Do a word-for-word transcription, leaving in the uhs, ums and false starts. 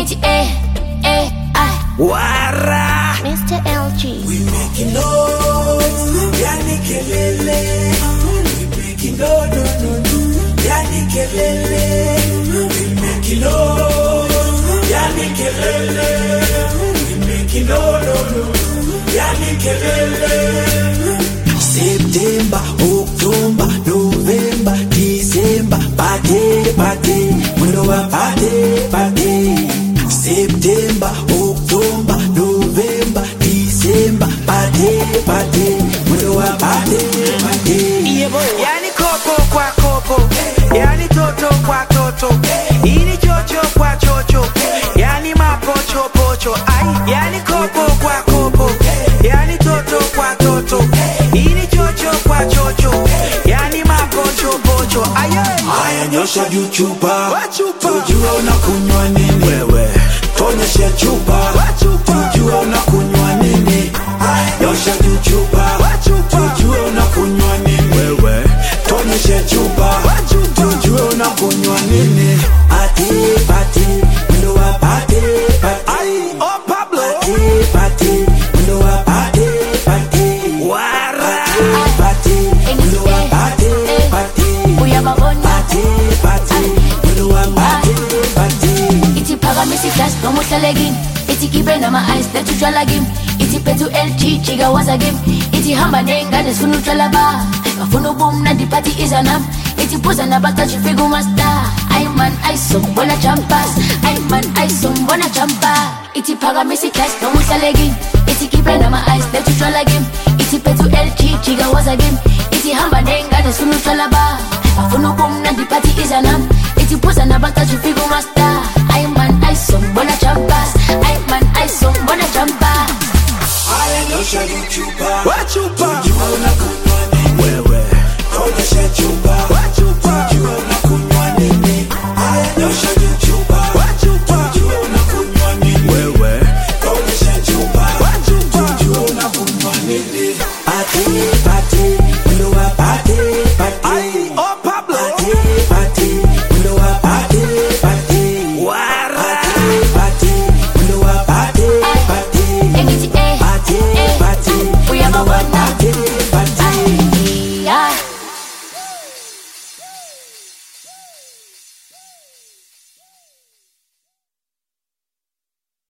It's A, A, I. Wara Mister L G. We making noise, yani kelele. We making no no no no, yani kelele. We making noise, yani kelele. We making no no no, yani kelele. September, October, November, December, party, party, mundo wa party, party. September, October, November, December, party, party, mundo wa party, party. Yani koko kwa koko, yani toto kwa toto, ini chocho kwa chocho, yani mapocho pocho. Ay, yani koko kwa koko, yani toto kwa toto, ini chocho kwa chocho, yani mapocho pocho. Ay, haya nyosha juu chupa, chupa, tujue unakunywa nini wewe. Tonyeshe chupa, tujue unakunywa nini. Nyosha juu chupa, tujue unakunywa nini wewe. Tonyeshe chupa, tujue unakunywa nini. Party, party, mundo wa party, party. oh Pablo, Party, party, mundo wa party, party. wara, Party, mundo wa party, party. Party, party, mundo wa party, party. Iti pagamisi class, no mutalagin. Iti kibe na ma eyes, that you jalagim. Iti petu L G, chiga was a game. Iti hamba nenga, des funu chalaba. Mafunu boom na di party is a nam. Iti posa na bata, chifigu master. I man, I some bona champas. I man, I some bona champa. Iti pagamisi class, no mutalagin. Iti kibe na ma eyes, that you jalagim. Iti petu L G, chiga was a game. Iti hamba nenga, des funu chalaba. Mafunu boom na di party is a nam. Iti posa na bata, chifigu master. I man, I some bona champas. I man,